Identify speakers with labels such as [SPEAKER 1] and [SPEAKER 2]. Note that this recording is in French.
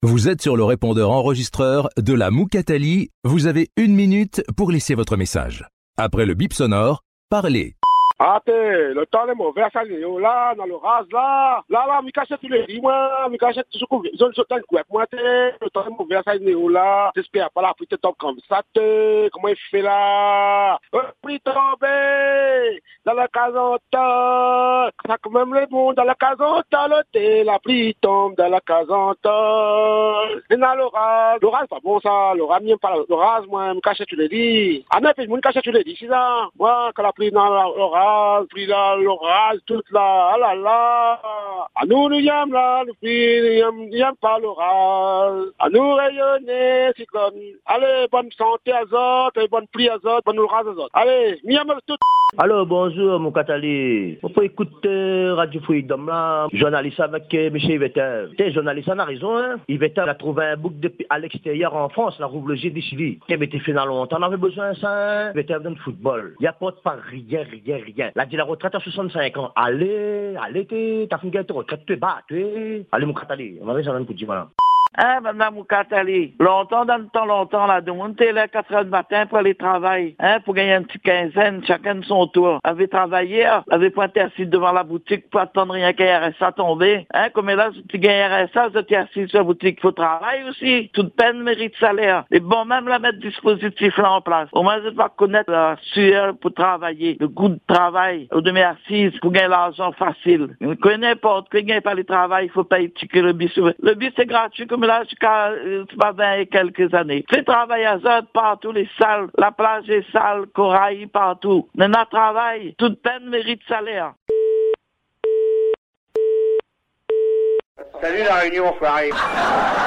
[SPEAKER 1] Vous êtes sur le répondeur enregistreur de la Moukatali. Vous avez 1 minute pour laisser votre message. Après le bip sonore, parlez.
[SPEAKER 2] Ah, le temps est mauvais, ça y est, là, dans le rase, là, me cache tous les riz, moi, me cache tout ce qu'on veut, je ne quoi, moi, le temps est mauvais, ça y est, là, j'espère pas la pluie te tombe comme ça, comment il fait là, pluie tombée, dans la casanta, ça quand même le monde, dans la casanta, la pluie tombe dans la casanta, et dans l'orage, pas bon ça, l'orage, m'aime pas l'orage, moi, me cache tous les riz, ah non, puis, me cache tous les riz, c'est ça, moi, quand la pluie dans l'orage, puis là, l'orage, tout là, ah là là. À nous, nous y aimons là, nous n'y aimons pas l'orage. À nous rayonner, cyclone. Allez, bonne santé à autres, et bonne pluie à autres, bonne orage à autres. Allez, m'y aimons tout.
[SPEAKER 3] Alors, bonjour, mon Katali. On peut écouter Radio Freedom là, journaliste avec M. Yvetter. T'es journaliste, on a raison, hein. Yvetter a trouvé un bouc à l'extérieur en France, la Rouge du Chili. T'es été fait dans longtemps, on avait besoin de ça, hein. Yvetter dans le football. Il n'y a pas rien. Il a dit la retraite à 65 ans. Allez, t'as fait une retraite, tu bats, allez, mon Katali. On avait besoin de dire, voilà.
[SPEAKER 4] Hein, madame Moukatali? Longtemps, là, de monter là, 4 heures du matin pour aller travailler, hein, pour gagner une petite quinzaine, chacun de son tour. Avait travaillé, avait pointé assis devant la boutique pour attendre rien qu'un RSA tomber, hein, comme là, si tu gagnes RSA, vous êtes assis sur la boutique, faut travailler aussi. Toute peine mérite salaire. Et bon, même la mettre dispositif là en place. Au moins, je dois connaître la sueur pour travailler, le goût de travail, ou de mes assises pour gagner l'argent facile. Vous connaissez n'importe, que gagne pas le travail, il faut payer le bis. Le bis, c'est gratuit, comme là, jusqu'à 20 et quelques années. Fait travailler à Zod partout, les salles, la plage est sale, corail partout. Nana travail, toute peine mérite salaire.
[SPEAKER 5] Salut la Réunion, frère.